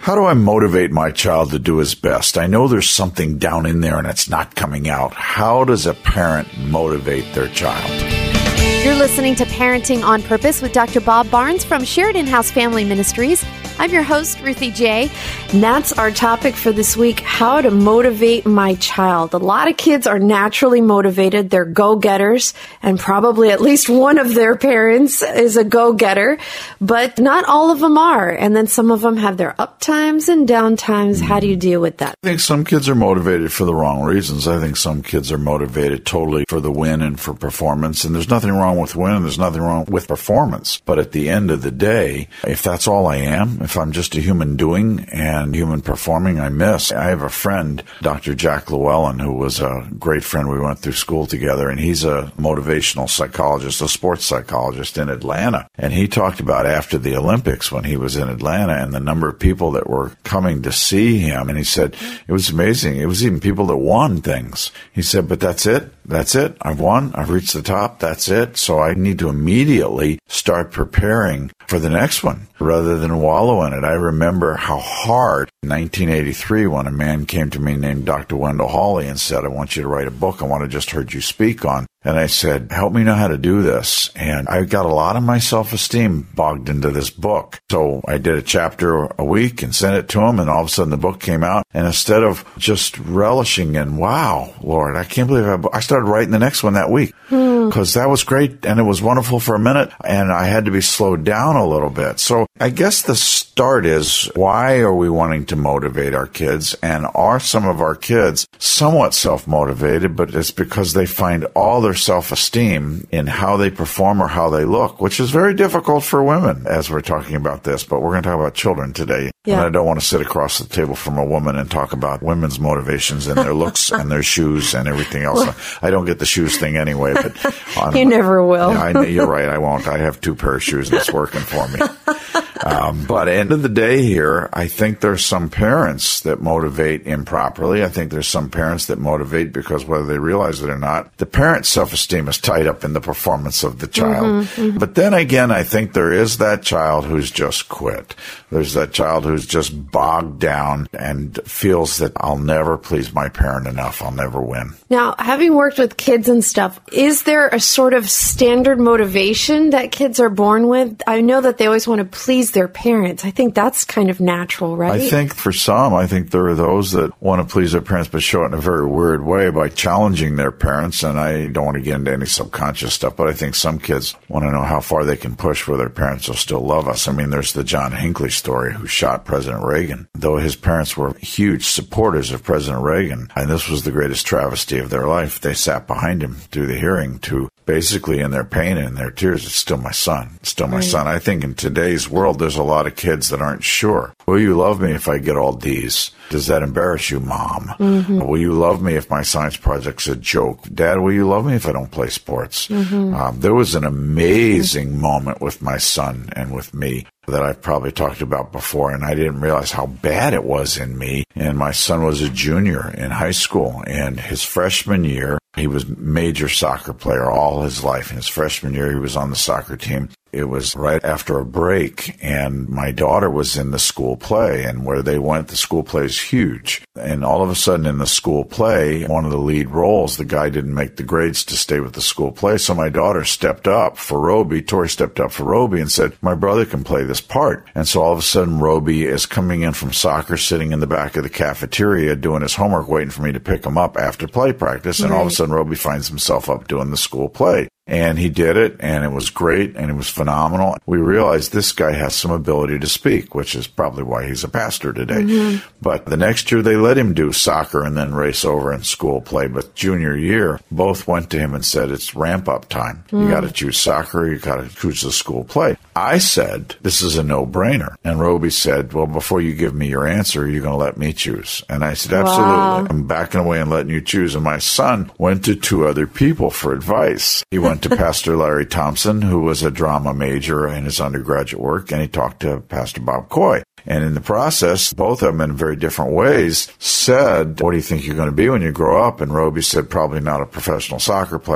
How do I motivate my child to do his best? I know there's something down in there and it's not coming out. How does a parent motivate their child? You're listening to Parenting on Purpose with Dr. Bob Barnes from Sheridan House Family Ministries. I'm your host, Ruthie J. And that's our topic for this week, how to motivate my child. A lot of kids are naturally motivated. They're go-getters, and probably at least one of their parents is a go-getter, but not all of them are. And then some of them have their up times and down times. How do you deal with that? I think some kids are motivated for the wrong reasons. I think some kids are motivated totally for the win and for performance. And there's nothing wrong with win. There's nothing wrong with performance. But at the end of the day, if that's all I am, if I'm just a human doing and human performing, I miss. I have a friend, Dr. Jack Llewellyn, who was a great friend. We went through school together, and he's a motivational psychologist, a sports psychologist in Atlanta. And he talked about after the Olympics when he was in Atlanta and the number of people that were coming to see him. And he said, it was amazing. It was even people that won things. He said, but that's it. That's it. I've won. I've reached the top. That's it. So I need to immediately start preparing for the next one rather than wallow in it. I remember how hard in 1983 when a man came to me named Dr. Wendell Hawley and said, I want you to write a book I want to just heard you speak on. And I said, help me know how to do this. And I got a lot of my self-esteem bogged into this book. So I did a chapter a week and sent it to him, and all of a sudden the book came out. And instead of just relishing in, wow, Lord, I can't believe I started writing the next one that week. Because that was great and it was wonderful for a minute, and I had to be slowed down a little bit. So I guess the start is, why are we wanting to motivate our kids? And are some of our kids somewhat self-motivated, but it's because they find all their self-esteem in how they perform or how they look, which is very difficult for women as we're talking about this, but we're going to talk about children today. Yeah. And I don't want to sit across the table from a woman and talk about women's motivations and their looks and their shoes and everything else. I don't get the shoes thing anyway, but you never will. Yeah, you're right. I won't. I have 2 pair of shoes and it's working for me. But at the end of the day here, I think there's some parents that motivate improperly. I think there's some parents that motivate because whether they realize it or not, the parent's self-esteem is tied up in the performance of the child. But then again, I think there is that child who's just quit. There's that child who's just bogged down and feels that I'll never please my parent enough. I'll never win. Now, having worked with kids and stuff, is there a sort of standard motivation that kids are born with? I know that they always want to please their parents. I think that's kind of natural, right? I think for some, I think there are those that want to please their parents but show it in a very weird way by challenging their parents. And I don't want to get into any subconscious stuff, but I think some kids want to know how far they can push where their parents will still love us. I mean, there's the John Hinckley story who shot President Reagan. Though his parents were huge supporters of President Reagan, and this was the greatest travesty of their life, they sat behind him through the hearing to basically in their pain and in their tears, it's still my son. It's still my son. I think in today's world, there's a lot of kids that aren't sure. Will you love me if I get all D's? Does that embarrass you, Mom? Will you love me if my science project's a joke? Dad, will you love me if I don't play sports? There was an amazing moment with my son and with me that I've probably talked about before, and I didn't realize how bad it was in me. And my son was a junior in high school, and his freshman year, he was a major soccer player all his life. In his freshman year, he was on the soccer team. It was right after a break, and my daughter was in the school play, and where they went, the school play is huge. And all of a sudden in the school play, one of the lead roles, the guy didn't make the grades to stay with the school play, so my daughter stepped up for Roby. Tori stepped up for Roby and said, my brother can play this part. And so all of a sudden, Roby is coming in from soccer, sitting in the back of the cafeteria, doing his homework, waiting for me to pick him up after play practice, and all of a sudden, Roby finds himself up doing the school play. And he did it, and it was great, and it was phenomenal. We realized this guy has some ability to speak, which is probably why he's a pastor today. But the next year, they let him do soccer and then race over in school play. But junior year, both went to him and said, it's ramp-up time. You got to choose soccer, you got to choose the school play. I said, this is a no-brainer. And Roby said, well, before you give me your answer, you're going to let me choose. And I said, absolutely. Wow. I'm backing away and letting you choose. And my son went to 2 other people for advice. He went to Pastor Larry Thompson, who was a drama major in his undergraduate work, and he talked to Pastor Bob Coy. And in the process, both of them in very different ways said, what do you think you're going to be when you grow up? And Roby said, probably not a professional soccer player. I'm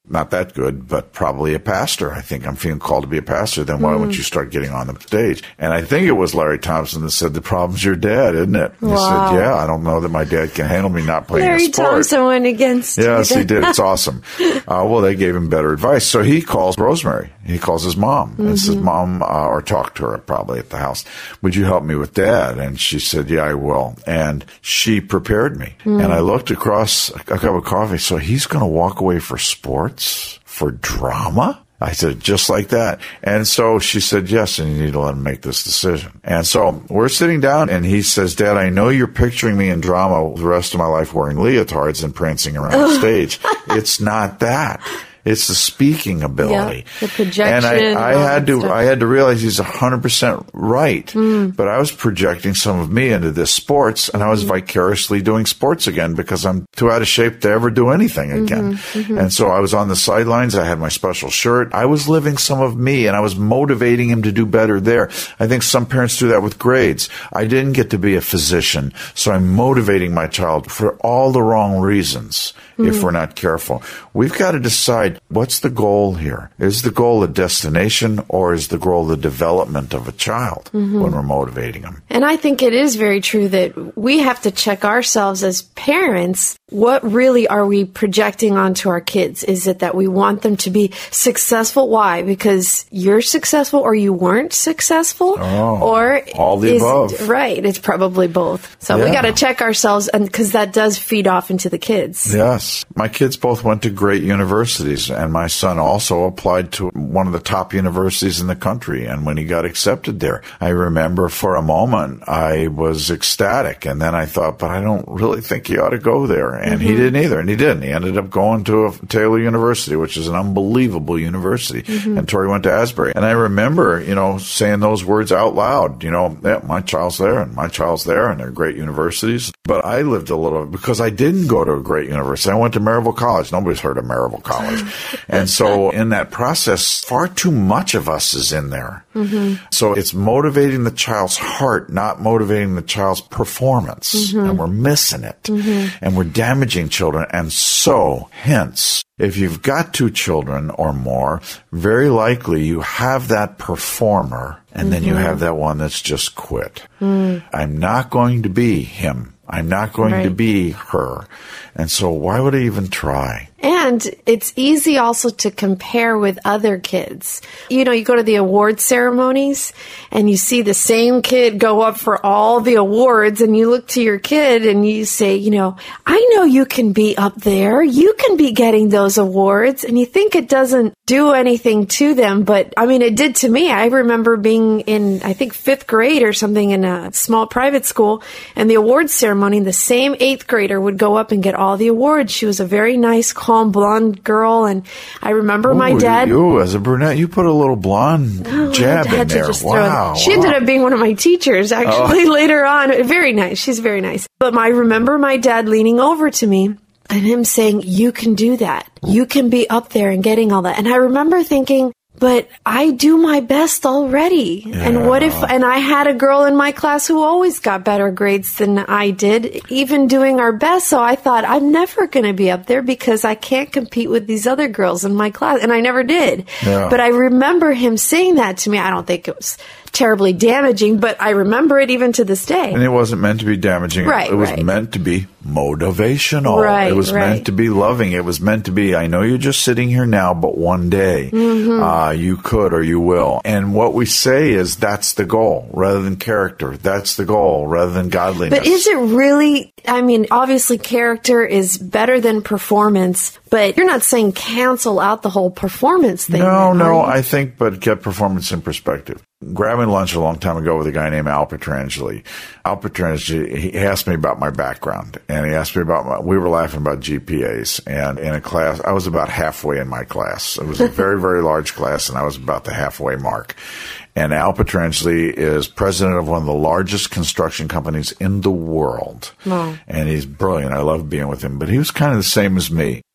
not that good, but probably a pastor. I think I'm feeling called to be a pastor. Then why wouldn't you start getting on the stage? And I think it was Larry Thompson that said, the problem's your dad, isn't it? He said, yeah, I don't know that my dad can handle me not playing a sport. Larry Thompson went against Yes, he did. It's awesome. Well, they gave him better advice. So he calls Rosemary. He calls his mom and says, Mom, or talked to her probably at the house, would you help me with Dad? And she said, yeah, I will. And she prepared me. And I looked across a cup of coffee. So he's going to walk away for sports, for drama? I said, just like that. And so she said, yes, and you need to let him make this decision. And so we're sitting down, and he says, Dad, I know you're picturing me in drama the rest of my life wearing leotards and prancing around the stage. It's not that. It's the speaking ability. Yeah, the projection. And I had to realize he's 100% right. But I was projecting some of me into this sports, and I was vicariously doing sports again because I'm too out of shape to ever do anything again. And so I was on the sidelines. I had my special shirt. I was living some of me, and I was motivating him to do better there. I think some parents do that with grades. I didn't get to be a physician, so I'm motivating my child for all the wrong reasons. If we're not careful, we've got to decide, what's the goal here? Is the goal a destination, or is the goal the development of a child when we're motivating them? And I think it is very true that we have to check ourselves as parents. What really are we projecting onto our kids? Is it that we want them to be successful? Why? Because you're successful or you weren't successful? Or all the above. Right. It's probably both. So we got to check ourselves, and because that does feed off into the kids. Yes. My kids both went to great universities, and my son also applied to one of the top universities in the country. And when he got accepted there, I remember for a moment I was ecstatic. And then I thought, but I don't really think he ought to go there. And he didn't either. And he didn't. He ended up going to Taylor University, which is an unbelievable university. And Tori went to Asbury. And I remember, saying those words out loud, yeah, my child's there and my child's there, and they're great universities. But I lived a little, because I didn't go to a great university. I went to Maryville College. Nobody's heard of Maryville College. And so in that process, far too much of us is in there. So it's motivating the child's heart, not motivating the child's performance. And we're missing it. And we're damaging children. And so, hence, if you've got 2 children or more, very likely you have that performer, and then you have that one that's just quit. I'm not going to be him. I'm not going to be her. And so why would I even try? And it's easy also to compare with other kids. You go to the award ceremonies and you see the same kid go up for all the awards, and you look to your kid and you say, I know you can be up there. You can be getting those awards. And you think it doesn't do anything to them. But I mean, it did to me. I remember being in, I think, 5th grade or something in a small private school, and the awards ceremony, the same 8th grader would go up and get all the awards. She was a very nice, calm, blonde girl. And I remember my dad. You, as a brunette, you put a little blonde jab in there. Wow. She ended up being one of my teachers, actually, later on. Very nice. She's very nice. But I remember my dad leaning over to me and him saying, you can do that. You can be up there and getting all that. And I remember thinking, but I do my best already. Yeah. And what if, and I had a girl in my class who always got better grades than I did, even doing our best. So I thought, I'm never going to be up there because I can't compete with these other girls in my class. And I never did. Yeah. But I remember him saying that to me. I don't think it was terribly damaging, but I remember it even to this day. And it wasn't meant to be damaging. Right, it was meant to be motivational. Right, it was meant to be loving. It was meant to be, I know you're just sitting here now, but one day you could or you will. And what we say is that's the goal rather than character. That's the goal rather than godliness. But is it really, I mean, obviously character is better than performance, but you're not saying cancel out the whole performance thing. No, I think, but get performance in perspective. Grabbing lunch a long time ago with a guy named Al Petrangeli. Al Petrangeli, he asked me about my background, and he asked me about we were laughing about GPAs, and in a class, I was about halfway in my class. It was a very, very large class, and I was about the halfway mark. And Al Petrangeli is president of one of the largest construction companies in the world. Wow. And he's brilliant. I love being with him, but he was kind of the same as me.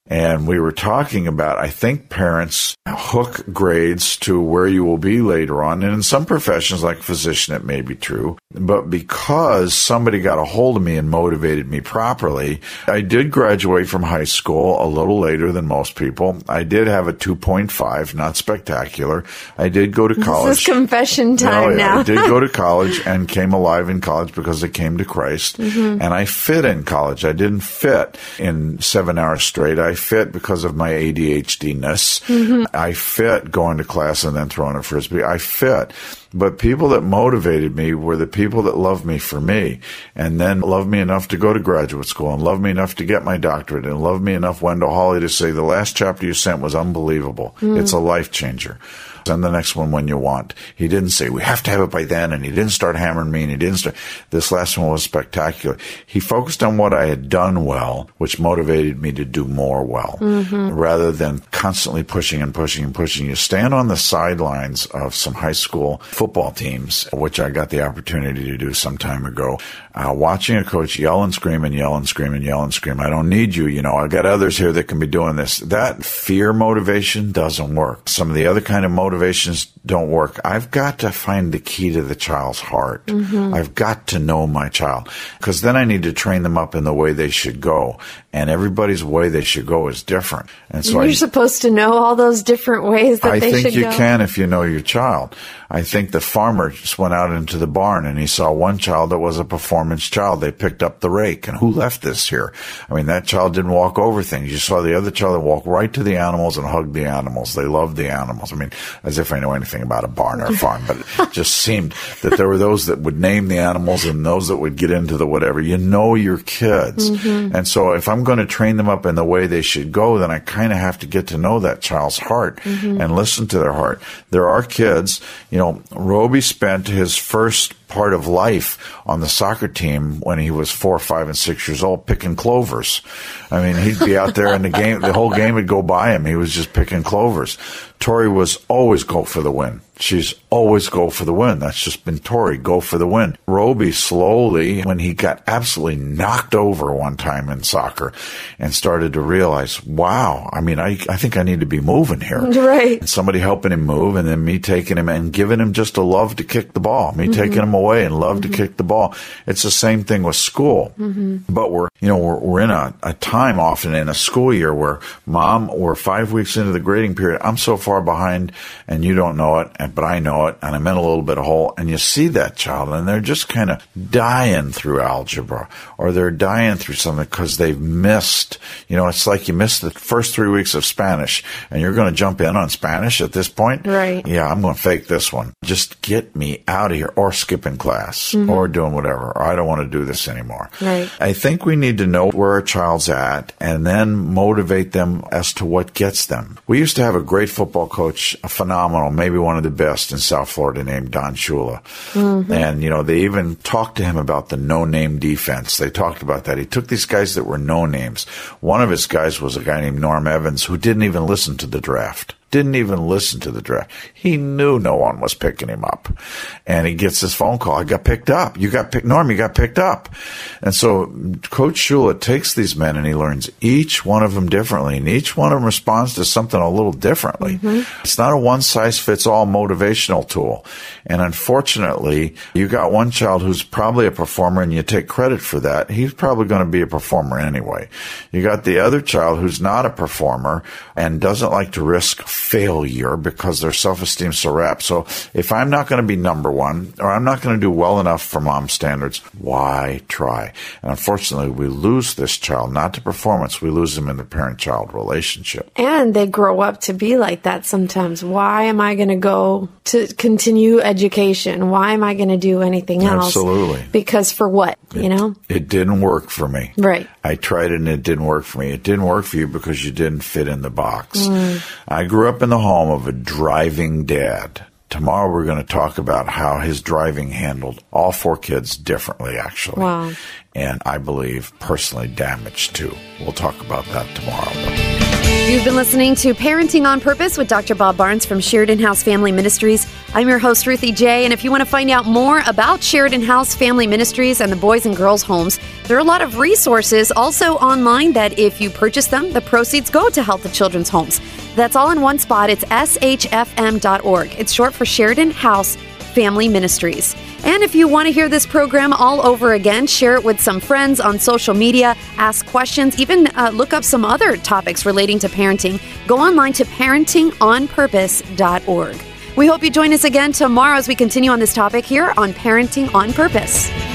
And we were talking about, I think parents hook grades to where you will be later on. And in some professions, like physician, it may be true. But because somebody got a hold of me and motivated me properly, I did graduate from high school a little later than most people. I did have a 2.5, not spectacular. I did go to college. This is confession time now. I did go to college and came alive in college because I came to Christ. And I fit in college. I didn't fit in 7 hours straight. I fit because of my ADHD-ness. I fit going to class and then throwing a Frisbee. I fit. But people that motivated me were the people that loved me for me, and then loved me enough to go to graduate school, and loved me enough to get my doctorate, and loved me enough, Wendell Hawley, to say the last chapter you sent was unbelievable. It's a life changer. Send the next one when you want. He didn't say, we have to have it by then, and he didn't start hammering me, and he didn't start. This last one was spectacular. He focused on what I had done well, which motivated me to do more well, rather than constantly pushing and pushing and pushing. You stand on the sidelines of some high school football teams, which I got the opportunity to do some time ago, watching a coach yell and scream and yell and scream and yell and scream. I don't need you. You know, I've got others here that can be doing this. That fear motivation doesn't work. Some of the other kind of motivations don't work. I've got to find the key to the child's heart. I've got to know my child, because then I need to train them up in the way they should go. And everybody's way they should go is different. And so you're supposed to know all those different ways that they should go. I think you can if you know your child. I think the farmer just went out into the barn and he saw one child that was a performance child. They picked up the rake. And who left this here? I mean, that child didn't walk over things. You saw the other child that walked right to the animals and hugged the animals. They loved the animals. I mean, as if I know anything about a barn or a farm, but it just seemed that there were those that would name the animals and those that would get into the whatever. You know your kids. And so if I'm going to train them up in the way they should go, then I kind of have to get to know that child's heart and listen to their heart. There are kids, you know, Roby spent his first part of life on the soccer team when he was 4, 5, and 6 years old, picking clovers. I mean, he'd be out there in the game, the whole game would go by him. He was just picking clovers. Tori was always go for the win. She's always go for the win. That's just been Tori, go for the win. Roby slowly, when he got absolutely knocked over one time in soccer and started to realize, wow, I mean, I think I need to be moving here. Right. And somebody helping him move, and then me taking him and giving him just a love to kick the ball, me taking him away and love to kick the ball. It's the same thing with school. But we're in a time often in a school year where, Mom, we're 5 weeks into the grading period. I'm so far behind and you don't know it, but I know it, and I'm in a little bit of hole. And you see that child, and they're just kind of dying through algebra, or they're dying through something because they've missed. You know, it's like you missed the first 3 weeks of Spanish, and you're going to jump in on Spanish at this point? Right. Yeah, I'm going to fake this one. Just get me out of here, or skipping class, or doing whatever, or I don't want to do this anymore. Right. I think we need to know where our child's at and then motivate them as to what gets them. We used to have a great football coach, a phenomenal, maybe one of the best in South Florida, named Don Shula. And, you know, they even talked to him about the no-name defense. They talked about that. He took these guys that were no-names. One of his guys was a guy named Norm Evans, who didn't even listen to the draft. Didn't even listen to the draft. He knew no one was picking him up. And he gets this phone call. I got picked up. You got picked, Norm, you got picked up. And so Coach Shula takes these men and he learns each one of them differently. And each one of them responds to something a little differently. It's not a one-size-fits-all motivational tool. And unfortunately, you got one child who's probably a performer and you take credit for that. He's probably going to be a performer anyway. You got the other child who's not a performer and doesn't like to risk failure because their self-esteem's so wrapped. So if I'm not going to be number one, or I'm not going to do well enough for mom's standards, why try? And unfortunately, we lose this child, not to performance. We lose them in the parent-child relationship. And they grow up to be like that sometimes. Why am I going to go to continue education? Why am I going to do anything else? Absolutely. Because for what, you know? It didn't work for me. Right. I tried it and it didn't work for me. It didn't work for you because you didn't fit in the box. I grew up in the home of a driving dad. Tomorrow we're going to talk about how his driving handled all 4 kids differently, actually. Wow. And I believe personally damaged too. We'll talk about that tomorrow. You've been listening to Parenting on Purpose with Dr. Bob Barnes from Sheridan House Family Ministries. I'm your host, Ruthie J. And if you want to find out more about Sheridan House Family Ministries and the boys and girls homes, there are a lot of resources also online that if you purchase them, the proceeds go to help the children's homes. That's all in one spot. It's shfm.org. It's short for Sheridan House Family Ministries. And if you want to hear this program all over again, share it with some friends on social media, ask questions, even look up some other topics relating to parenting, go online to parentingonpurpose.org. We hope you join us again tomorrow as we continue on this topic here on Parenting on Purpose.